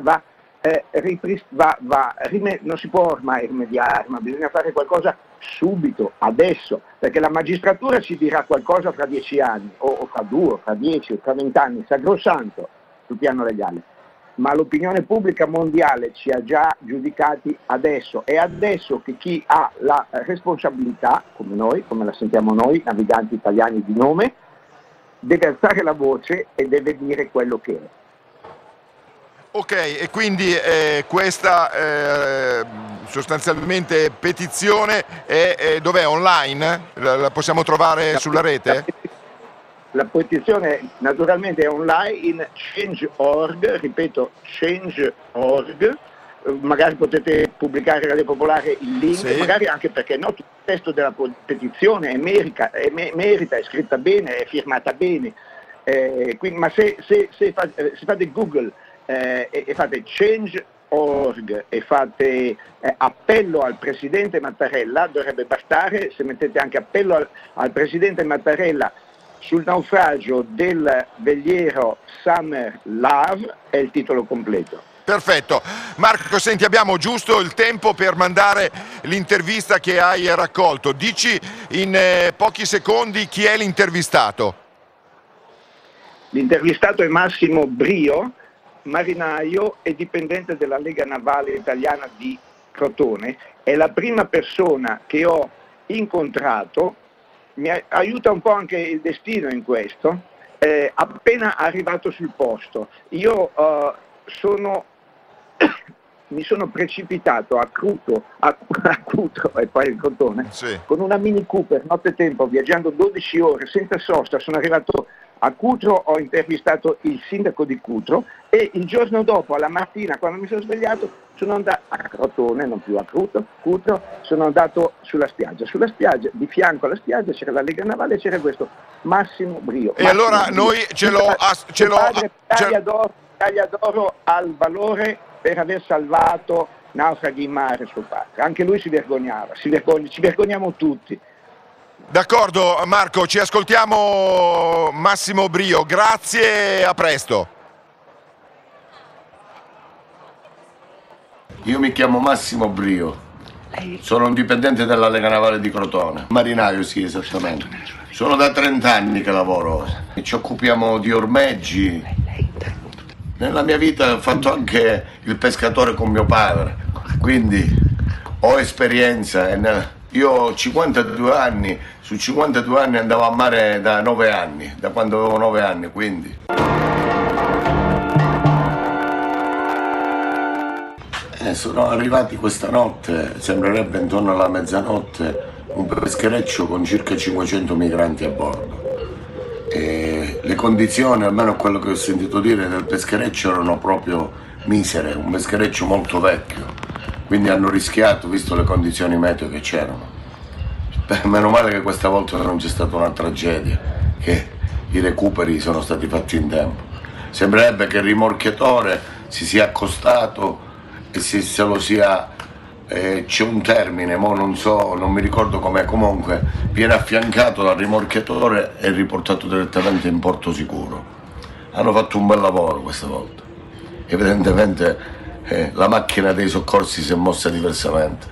non si può ormai rimediare, ma bisogna fare qualcosa subito, adesso, perché la magistratura ci dirà qualcosa fra 10 anni, o fra 2, o fra 10, o fra 20 anni, sacrosanto sul piano legale. Ma l'opinione pubblica mondiale ci ha già giudicati adesso, e adesso che chi ha la responsabilità, come noi, come la sentiamo noi, naviganti italiani di nome, deve alzare la voce e deve dire quello che è. Ok, e quindi questa sostanzialmente petizione dov'è? Online? La possiamo trovare sulla rete? La petizione naturalmente è online in Change.org, ripeto, Change.org, magari potete pubblicare Radio Popolare il link, sì. Magari anche perché no, tutto il testo della petizione merita, è scritta bene, è firmata bene, quindi, ma se fate Google e fate Change.org e fate appello al Presidente Mattarella, dovrebbe bastare. Se mettete anche appello al Presidente Mattarella sul naufragio del veliero Summer Love è il titolo completo. Perfetto. Marco, senti, abbiamo giusto il tempo per mandare l'intervista che hai raccolto. Dici in pochi secondi chi è l'intervistato. L'intervistato è Massimo Brio, marinaio e dipendente della Lega Navale Italiana di Crotone. È la prima persona che ho incontrato, mi aiuta un po' anche il destino in questo, appena arrivato sul posto. Io sono mi sono precipitato a Cutro e poi il Crotone, Sì. con una Mini Cooper nottetempo, viaggiando 12 ore senza sosta. Sono arrivato a Cutro, ho intervistato il sindaco di Cutro e il giorno dopo, alla mattina, quando mi sono svegliato, sono andato a Crotone, non più a Cutro, sono andato sulla spiaggia. Sulla spiaggia, di fianco alla spiaggia, c'era la Lega Navale e c'era questo Massimo Brio. E allora noi Medaglia d'oro al valore per aver salvato naufraghi in mare suo padre. Anche lui si vergognava, ci vergogniamo tutti. D'accordo Marco, ci ascoltiamo Massimo Brio, grazie, a presto. Io mi chiamo Massimo Brio, sono un dipendente della Lega Navale di Crotone, marinaio, sì, esattamente. Sono da 30 anni che lavoro e ci occupiamo di ormeggi. Nella mia vita ho fatto anche il pescatore con mio padre, quindi ho esperienza. Io ho 52 anni, su 52 anni andavo a mare da 9 anni, da quando avevo 9 anni, quindi. Sono arrivati questa notte, sembrerebbe intorno alla mezzanotte, un peschereccio con circa 500 migranti a bordo. E le condizioni, almeno quello che ho sentito dire del peschereccio, erano proprio misere, un peschereccio molto vecchio, quindi hanno rischiato, visto le condizioni meteo che c'erano. Meno male che questa volta non c'è stata una tragedia, che i recuperi sono stati fatti in tempo. Sembrerebbe che il rimorchiatore si sia accostato e se lo sia, c'è un termine, non mi ricordo com'è, comunque viene affiancato dal rimorchiatore e riportato direttamente in porto sicuro. Hanno fatto un bel lavoro questa volta, evidentemente la macchina dei soccorsi si è mossa diversamente.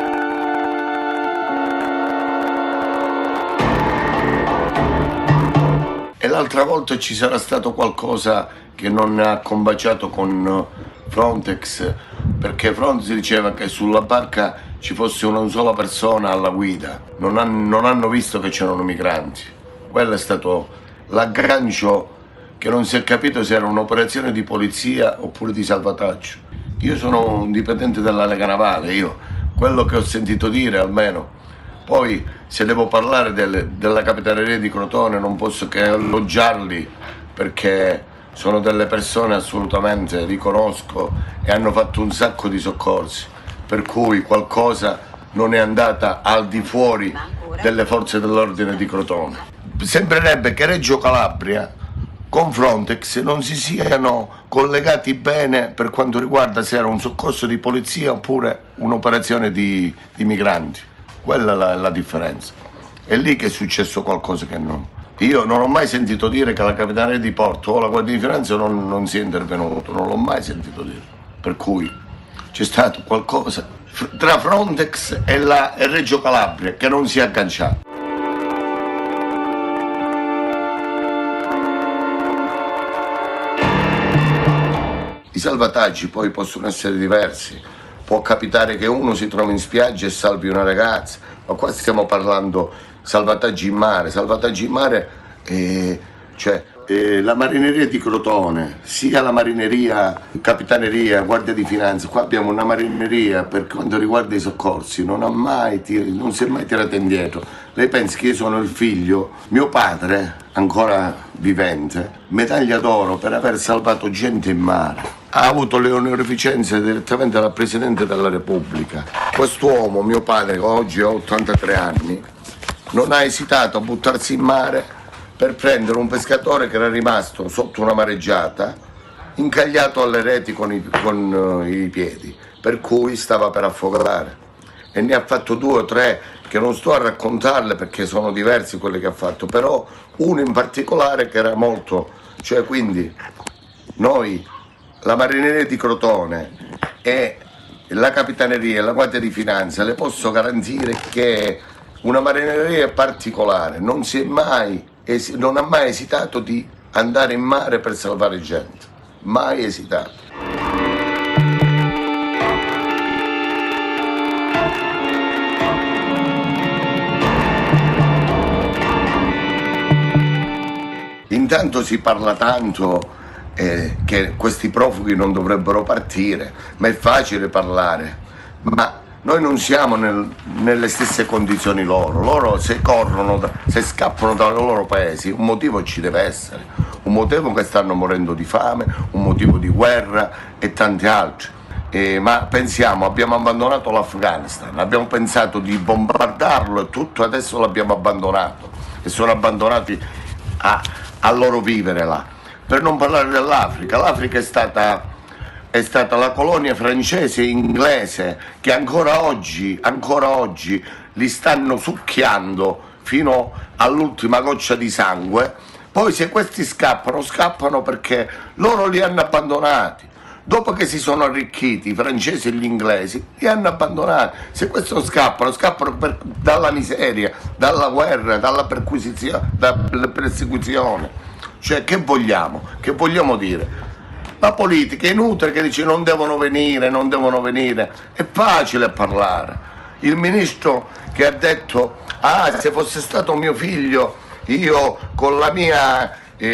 E l'altra volta ci sarà stato qualcosa che non ha combaciato con Frontex, perché Frontex diceva che sulla barca ci fosse una sola persona alla guida, non hanno visto che c'erano migranti. Quello è stato l'aggancio che non si è capito se era un'operazione di polizia oppure di salvataggio. Io sono un dipendente della Lega Navale, quello che ho sentito dire almeno. Poi se devo parlare della Capitaneria di Crotone non posso che elogiarli, perché sono delle persone assolutamente, li conosco e hanno fatto un sacco di soccorsi, per cui qualcosa non è andata al di fuori delle forze dell'ordine di Crotone. Sembrerebbe che Reggio Calabria con Frontex non si siano collegati bene per quanto riguarda se era un soccorso di polizia oppure un'operazione di migranti. Quella è la differenza. È lì che è successo qualcosa che non. Io non ho mai sentito dire che la Capitaneria di Porto o la Guardia di Finanza non sia intervenuto, non l'ho mai sentito dire. Per cui c'è stato qualcosa tra Frontex e Reggio Calabria che non si è agganciato. I salvataggi poi possono essere diversi. Può capitare che uno si trovi in spiaggia e salvi una ragazza, ma qua stiamo parlando salvataggi in mare, la marineria di Crotone, sia la marineria, capitaneria, guardia di finanza, qua abbiamo una marineria per quanto riguarda i soccorsi, non si è mai tirata indietro. Lei pensi che io sono il figlio, mio padre, ancora vivente, medaglia d'oro per aver salvato gente in mare. Ha avuto le onorificenze direttamente dal Presidente della Repubblica. Quest'uomo, mio padre, oggi ha 83 anni, non ha esitato a buttarsi in mare per prendere un pescatore che era rimasto sotto una mareggiata, incagliato alle reti con i piedi, per cui stava per affogare. E ne ha fatto 2 o 3 che non sto a raccontarle perché sono diversi quelli che ha fatto, però uno in particolare che era molto, quindi noi, la marineria di Crotone e la capitaneria e la guardia di finanza, le posso garantire che una marineria particolare non ha mai esitato di andare in mare per salvare gente, mai esitato. Intanto si parla tanto che questi profughi non dovrebbero partire, ma è facile parlare, ma noi non siamo nelle stesse condizioni loro se corrono, se scappano dai loro paesi, un motivo ci deve essere, un motivo che stanno morendo di fame, un motivo di guerra e tanti altri. Ma pensiamo, abbiamo abbandonato l'Afghanistan, abbiamo pensato di bombardarlo e tutto, adesso l'abbiamo abbandonato e sono abbandonati a loro vivere là. Per non parlare dell'Africa, l'Africa è stata la colonia francese e inglese che ancora oggi li stanno succhiando fino all'ultima goccia di sangue. Poi se questi scappano perché loro li hanno abbandonati. Dopo che si sono arricchiti i francesi e gli inglesi, li hanno abbandonati. Se questi scappano dalla miseria, dalla guerra, dalla persecuzione. Cioè, che vogliamo? Che vogliamo dire? La politica è inutile che dice non devono venire. È facile parlare. Il ministro che ha detto, se fosse stato mio figlio, io con la mia...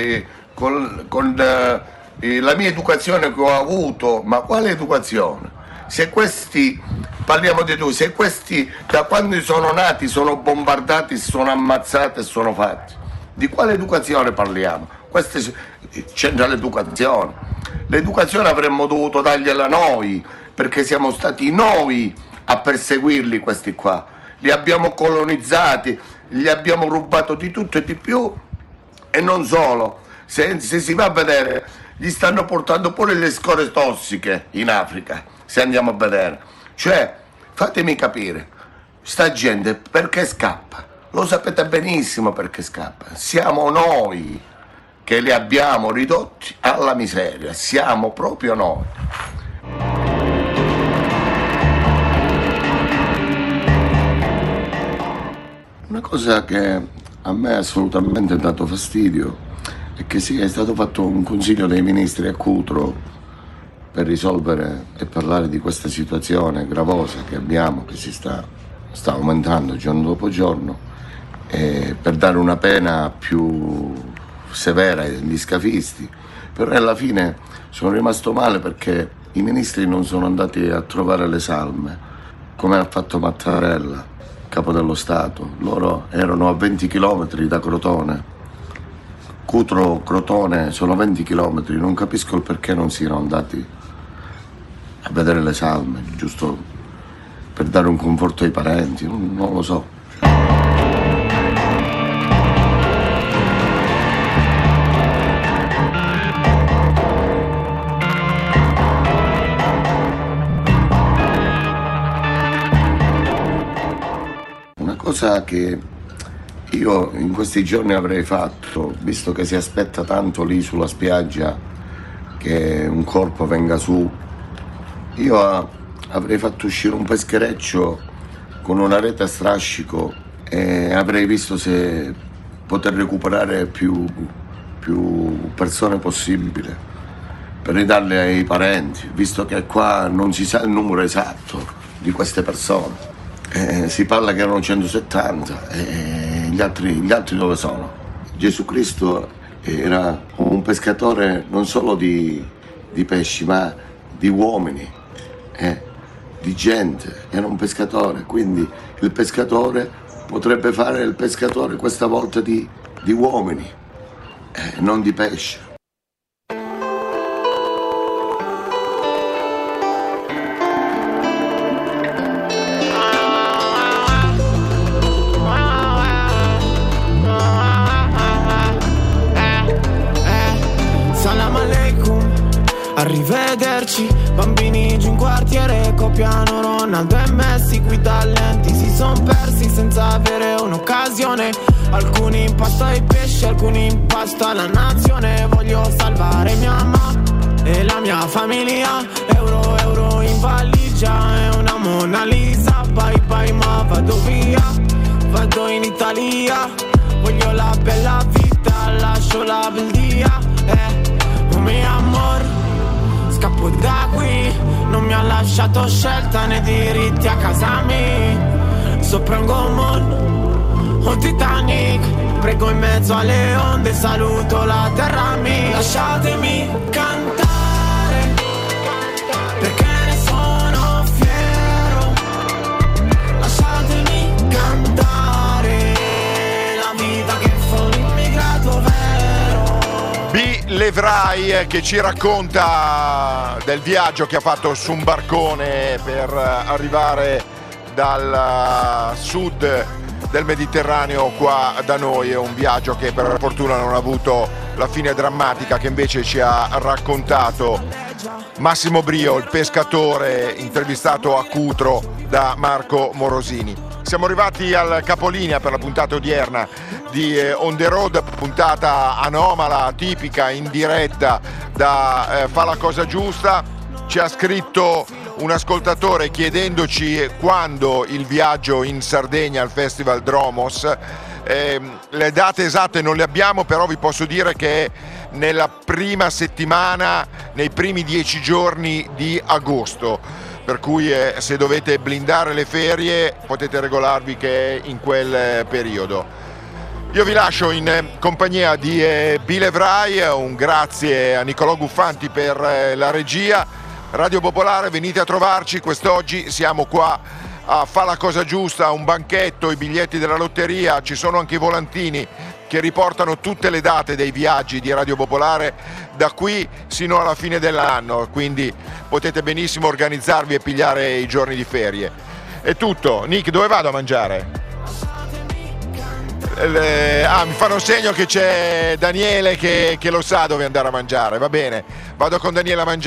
la mia educazione che ho avuto, ma quale educazione? Se questi, parliamo di tu, se questi da quando sono nati sono bombardati, sono ammazzati e sono fatti, di quale educazione parliamo? Questa c'entra l'educazione. L'educazione avremmo dovuto dargliela noi, perché siamo stati noi a perseguirli questi qua. Li abbiamo colonizzati, gli abbiamo rubato di tutto e di più, e non solo. Se si va a vedere, gli stanno portando pure le scorie tossiche in Africa, se andiamo a vedere. Cioè, fatemi capire, sta gente perché scappa? Lo sapete benissimo perché scappa. Siamo noi che li abbiamo ridotti alla miseria, siamo proprio noi. Una cosa che a me ha assolutamente dato fastidio è che è stato fatto un consiglio dei ministri a Cutro per risolvere e parlare di questa situazione gravosa che abbiamo, che si sta aumentando giorno dopo giorno, e per dare una pena più severa agli scafisti. Però alla fine sono rimasto male perché i ministri non sono andati a trovare le salme, come ha fatto Mattarella, capo dello Stato. Loro erano a 20 chilometri da Crotone. Cutro-Crotone sono 20 chilometri, non capisco il perché non siano andati a vedere le salme, giusto per dare un conforto ai parenti, non lo so. Una cosa che io in questi giorni avrei fatto, visto che si aspetta tanto lì sulla spiaggia che un corpo venga su, io avrei fatto uscire un peschereccio con una rete a strascico e avrei visto se poter recuperare più persone possibile per ridarle ai parenti, visto che qua non si sa il numero esatto di queste persone. Si parla che erano 170 e gli altri dove sono? Gesù Cristo era un pescatore non solo di pesci, ma di uomini, di gente. Era un pescatore, quindi il pescatore potrebbe fare il pescatore questa volta di uomini, non di pesce. Arrivederci, bambini giù in quartiere copiano Ronaldo e Messi, qui talenti si son persi senza avere un'occasione. Alcuni in pasto ai pesci, alcuni in pasto alla nazione. Voglio salvare mia mamma e la mia famiglia. Euro in valigia e una Mona Lisa. Bye bye ma vado via, vado in Italia. Voglio la bella vita, lascio la beldia. Oh mio amor, scappo da qui, non mi ha lasciato scelta né diritti a casa mia. Sopra un gommone, un Titanic, prego in mezzo alle onde, saluto la terra mia. Lasciatemi Vray che ci racconta del viaggio che ha fatto su un barcone per arrivare dal sud del Mediterraneo qua da noi. È un viaggio che per fortuna non ha avuto la fine drammatica che invece ci ha raccontato Massimo Brio, il pescatore intervistato a Cutro da Marco Morosini. Siamo arrivati al capolinea per la puntata odierna di On The Road, puntata anomala, tipica, in diretta da Fa la cosa giusta. Ci ha scritto un ascoltatore chiedendoci quando il viaggio in Sardegna al Festival Dromos. Le date esatte non le abbiamo, però vi posso dire che nella prima settimana, nei primi 10 giorni di agosto, per cui se dovete blindare le ferie potete regolarvi che è in quel periodo. Io vi lascio in compagnia di Bile Vray, un grazie a Nicolò Guffanti per la regia. Radio Popolare, venite a trovarci, quest'oggi siamo qua a Fa la cosa giusta, un banchetto, i biglietti della lotteria, ci sono anche i volantini che riportano tutte le date dei viaggi di Radio Popolare da qui sino alla fine dell'anno, quindi potete benissimo organizzarvi e pigliare i giorni di ferie. È tutto. Nick, dove vado a mangiare? Mi fanno un segno che c'è Daniele che lo sa dove andare a mangiare, va bene, vado con Daniele a mangiare.